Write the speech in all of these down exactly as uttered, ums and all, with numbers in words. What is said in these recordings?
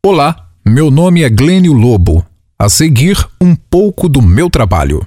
Olá, meu nome é Glênio Lobo. A seguir, um pouco do meu trabalho.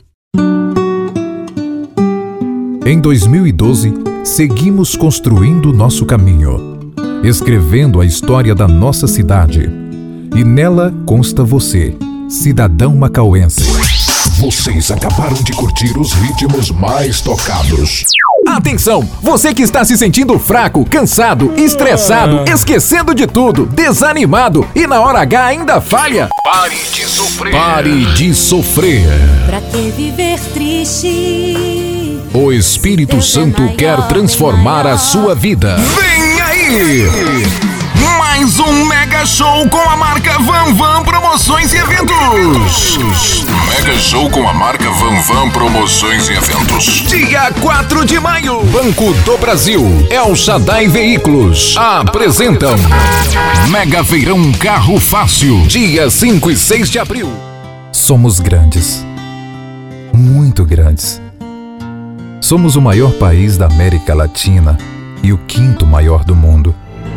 Em dois mil e doze, seguimos construindo nosso caminho, escrevendo a história da nossa cidade. E nela consta você, cidadão macauense. Vocês acabaram de curtir os ritmos mais tocados. Atenção! Você que está se sentindo fraco, cansado, estressado, esquecendo de tudo, desanimado e na hora H ainda falha. Pare de sofrer. Pare de sofrer. Pra que viver triste? O Espírito Santo quer transformar a sua vida. Vem aí! Mais um mega show com a marca Van Van Promoções e Eventos. Mega show com a marca Van Van Promoções e Eventos. Dia quatro de maio. Banco do Brasil, El Shaddai Veículos apresentam Mega Feirão Carro Fácil, dia cinco e seis de abril. Somos grandes, muito grandes. Somos o maior país da América Latina e o quinto maior do mundo.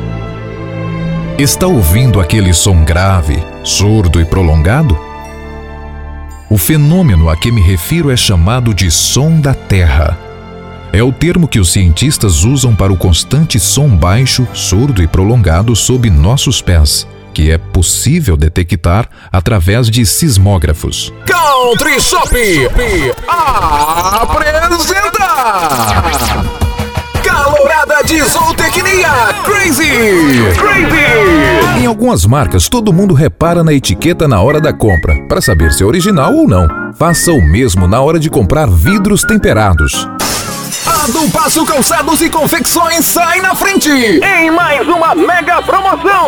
Está ouvindo aquele som grave, surdo e prolongado? O fenômeno a que me refiro é chamado de som da Terra. É o termo que os cientistas usam para o constante som baixo, surdo e prolongado sob nossos pés, que é possível detectar através de sismógrafos. Country Shop apresenta Calorada de Zootecnia Crazy! Crazy! Em algumas marcas, todo mundo repara na etiqueta na hora da compra, para saber se é original ou não. Faça o mesmo na hora de comprar vidros temperados. A do Passo Calçados e Confecções sai na frente em mais uma mega promoção.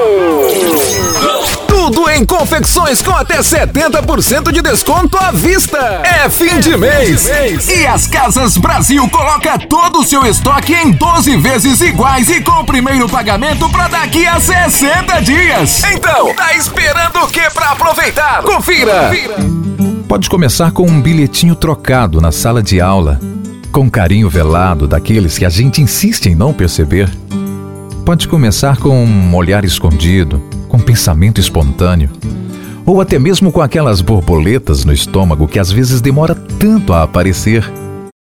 Tudo em confecções com até setenta por cento de desconto à vista. É fim de mês. E as Casas Brasil coloca todo o seu estoque em doze vezes iguais e com o primeiro pagamento para daqui a sessenta dias. Então, tá esperando o que para aproveitar? Confira. Pode começar com um bilhetinho trocado na sala de aula, com carinho velado daqueles que a gente insiste em não perceber. Pode começar com um olhar escondido, com pensamento espontâneo, ou até mesmo com aquelas borboletas no estômago que às vezes demora tanto a aparecer